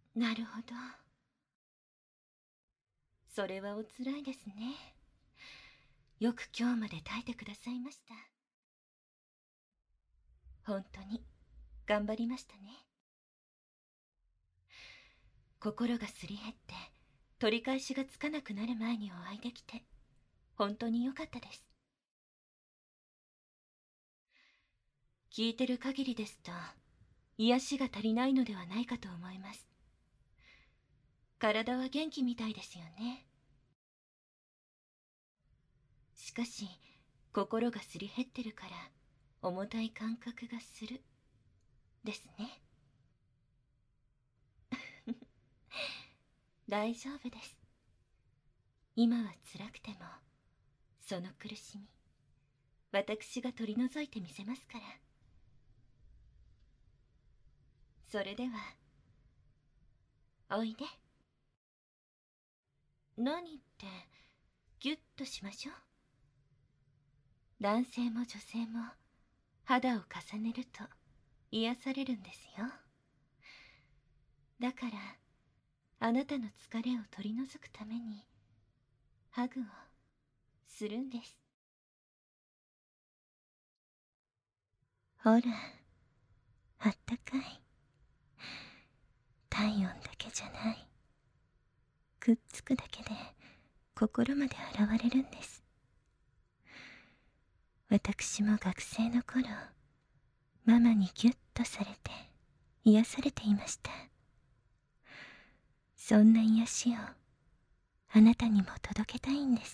なるほど。それはおつらいですね。よく今日まで耐えてくださいました。本当に頑張りましたね。心がすり減って取り返しがつかなくなる前にお会いできて本当に良かったです。聞いてる限りですと癒しが足りないのではないかと思います。体は元気みたいですよね。しかし心がすり減ってるから重たい感覚がするですね。大丈夫です。今は辛くてもその苦しみ私が取り除いてみせますから。それではおいで。何ってギュッとしましょう。男性も女性も肌を重ねると癒されるんですよ。だからあなたの疲れを取り除くためにハグをするんです。ほら、あったかい。体温だけじゃない。くっつくだけで心まで洗われるんです。私も学生の頃、ママにギュッとされて癒されていました。そんな癒しをあなたにも届けたいんです。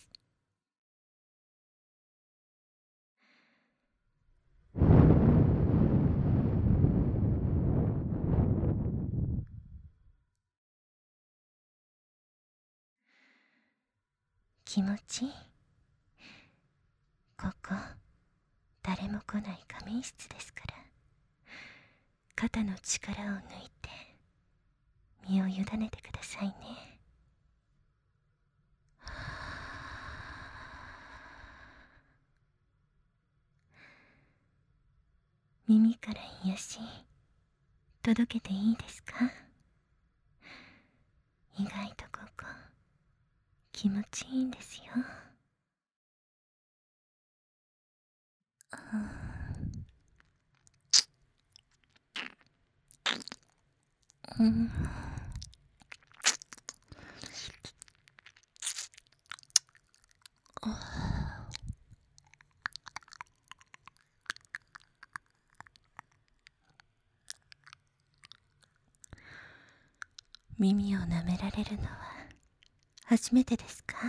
気持ちいい。ここ誰も来ない仮眠室ですから、肩の力を抜いて身を委ねてくださいね。耳から癒し届けていいですか？意外とここ気持ちいいんですよ。うん。耳を舐められるのは初めてですか？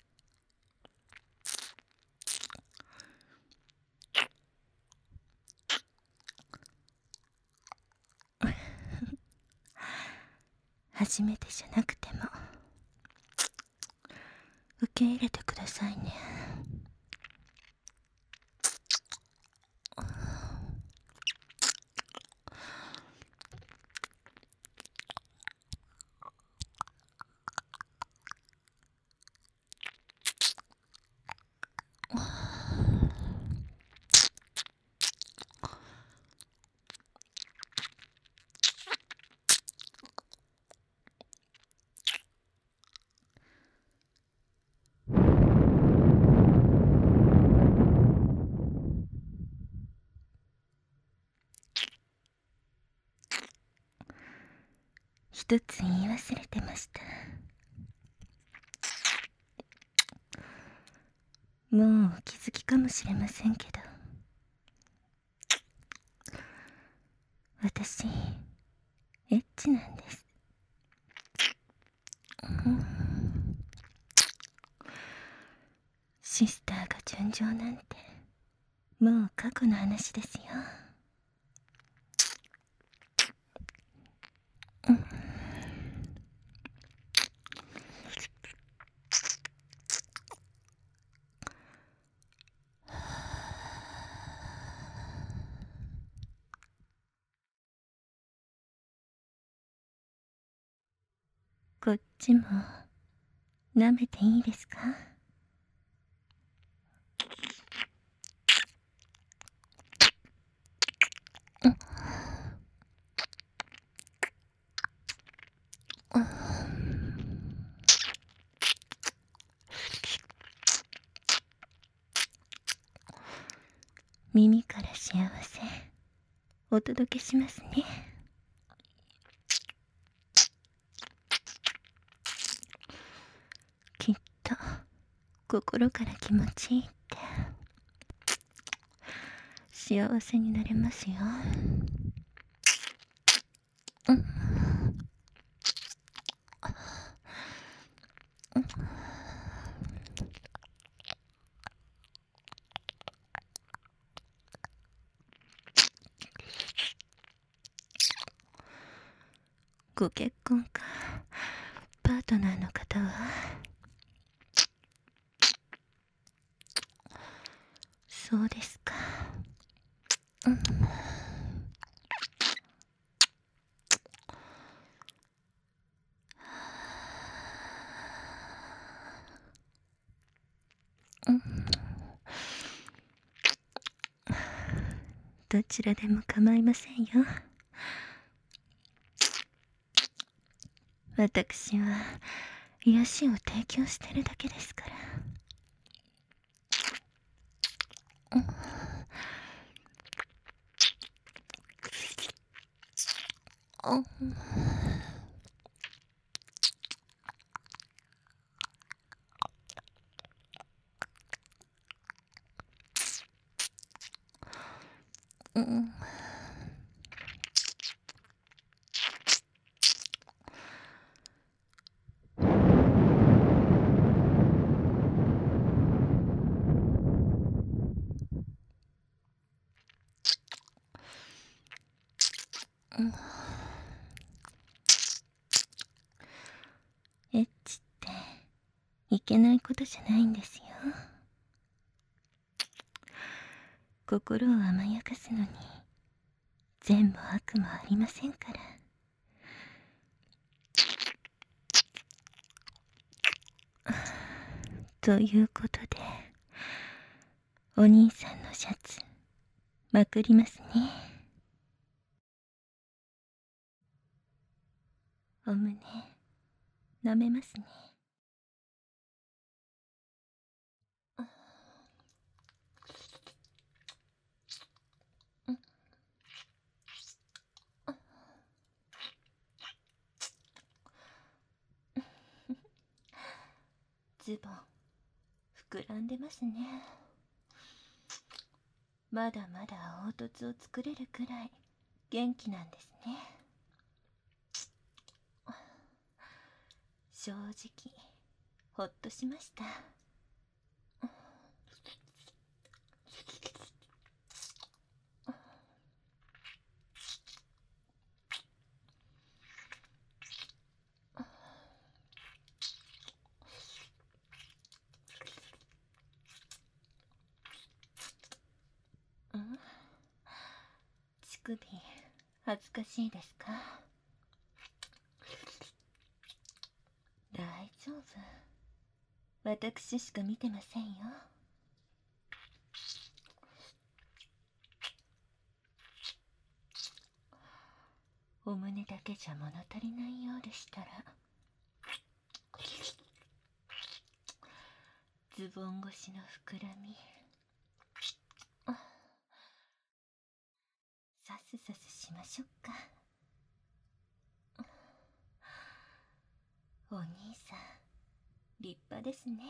初めてじゃなくても受け入れてくださいね。一つ言い忘れてました。もうお気づきかもしれませんけど、私エッチなんです。シスターが純情なんてもう過去の話ですよ。こっちも舐めていいですか？ 耳から幸せお届けしますね。きっと心から気持ちいいって幸せになれますよ。ご結婚かパートナーの方は？そうですか。どちらでも構いませんよ。私は癒しを提供してるだけですから。エッチっていけないことじゃないんですよ。心を甘やかすのに善も悪もありませんから。ということでお兄さんのシャツまくりますね。お胸舐めますね。ズボン膨らんでますね。まだまだ凹凸を作れるくらい元気なんですね。正直ほっとしました。乳首恥ずかしいですか？大丈夫、私しか見てませんよ。お胸だけじゃ物足りないようでしたらズボン越しの膨らみさすさすしましょうか。お兄さん立派ですね。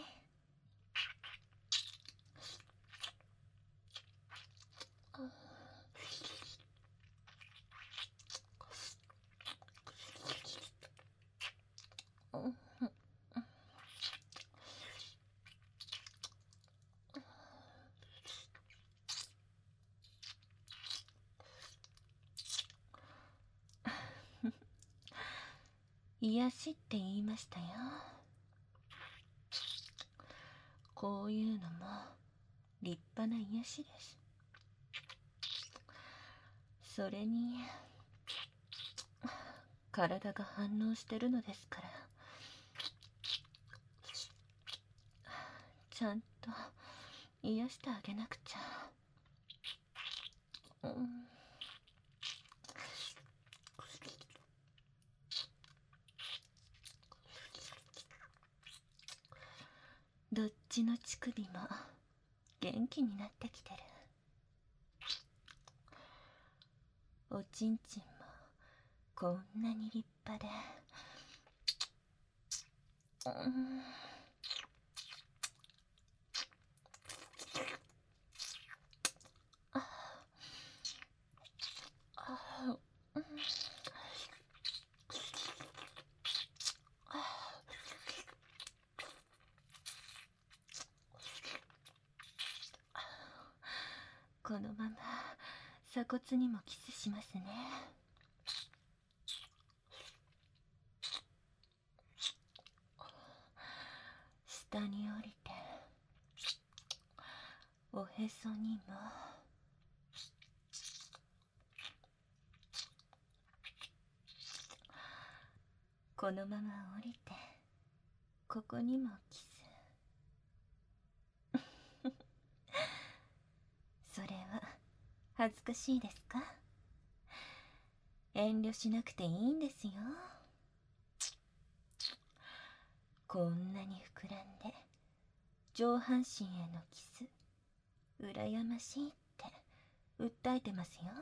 癒しって言いましたよ。こういうのも立派な癒しです。それに体が反応してるのですからちゃんと癒してあげなくちゃ。 ちの乳首も元気になってきてる。おちんちんもこんなに立派で、このまま鎖骨にもキスしますね。下に降りて、おへそにも。このまま降りて、ここにもキス。それは恥ずかしいですか？遠慮しなくていいんですよ。こんなに膨らんで上半身へのキス、羨ましいって訴えてますよ。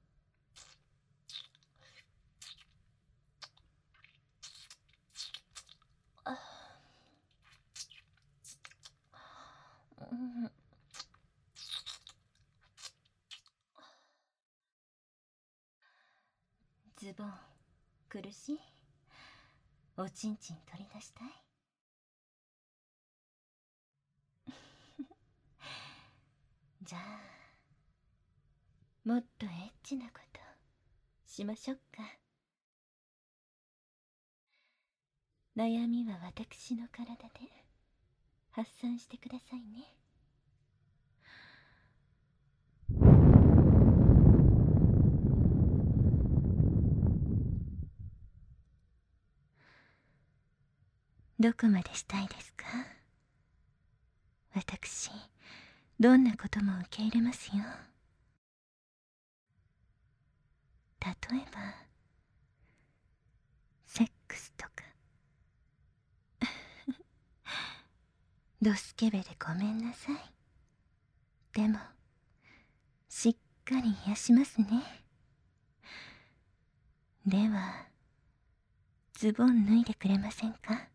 ズボン苦しい？おちんちん取り出したい？じゃあもっとエッチなことしましょうか。悩みは私の体で発散してくださいね。どこまでしたいですか？私、どんなことも受け入れますよ。例えば、セックスとか。ドスケベでごめんなさい。でも、しっかり癒しますね。では、ズボン脱いでくれませんか？